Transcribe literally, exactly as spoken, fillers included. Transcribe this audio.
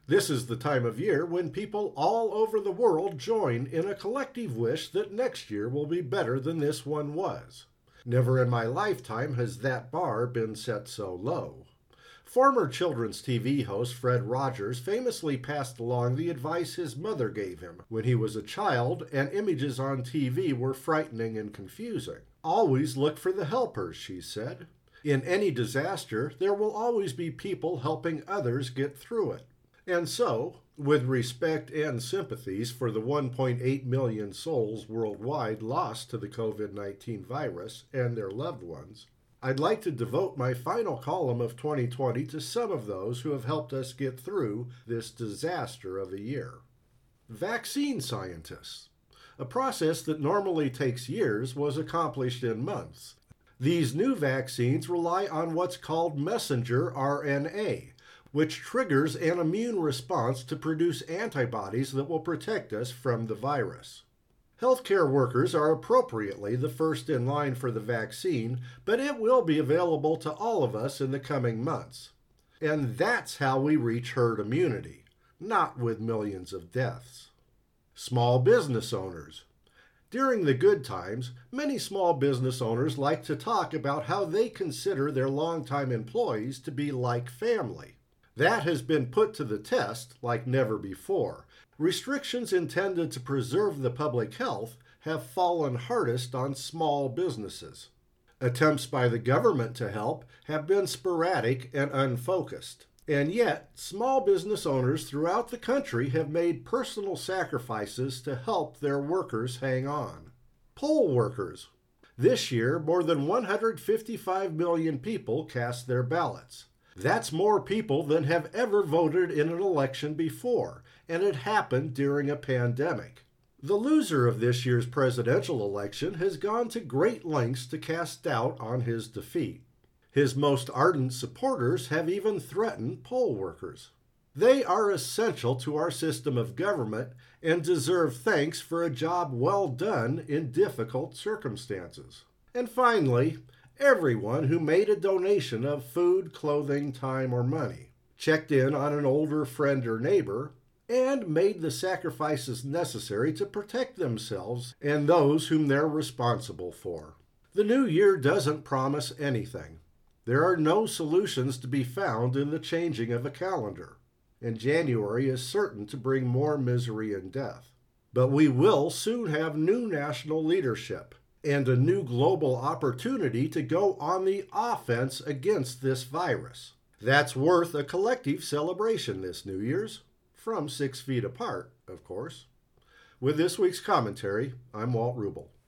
This is the time of year when people all over the world join in a collective wish that next year will be better than this one was. Never in my lifetime has that bar been set so low. Former children's T V host Fred Rogers famously passed along the advice his mother gave him when he was a child and images on T V were frightening and confusing. Always look for the helpers, she said. In any disaster, there will always be people helping others get through it. And so, with respect and sympathies for the one point eight million souls worldwide lost to the COVID nineteen virus and their loved ones, I'd like to devote my final column of twenty twenty to some of those who have helped us get through this disaster of a year. Vaccine scientists. A process that normally takes years was accomplished in months. These new vaccines rely on what's called messenger R N A, which triggers an immune response to produce antibodies that will protect us from the virus. Healthcare workers are appropriately the first in line for the vaccine, but it will be available to all of us in the coming months. And that's how we reach herd immunity, not with millions of deaths. Small business owners. During the good times, many small business owners like to talk about how they consider their longtime employees to be like family. That has been put to the test like never before. Restrictions intended to preserve the public health have fallen hardest on small businesses. Attempts by the government to help have been sporadic and unfocused. And yet, small business owners throughout the country have made personal sacrifices to help their workers hang on. Poll workers. This year, more than one hundred fifty-five million people cast their ballots. That's more people than have ever voted in an election before, and it happened during a pandemic. The loser of this year's presidential election has gone to great lengths to cast doubt on his defeat. His most ardent supporters have even threatened poll workers. They are essential to our system of government and deserve thanks for a job well done in difficult circumstances. And finally, everyone who made a donation of food, clothing, time, or money, checked in on an older friend or neighbor, and made the sacrifices necessary to protect themselves and those whom they're responsible for. The new year doesn't promise anything. There are no solutions to be found in the changing of a calendar, and January is certain to bring more misery and death. But we will soon have new national leadership and a new global opportunity to go on the offense against this virus. That's worth a collective celebration this New Year's, from six feet apart, of course. With this week's commentary, I'm Walt Rubel.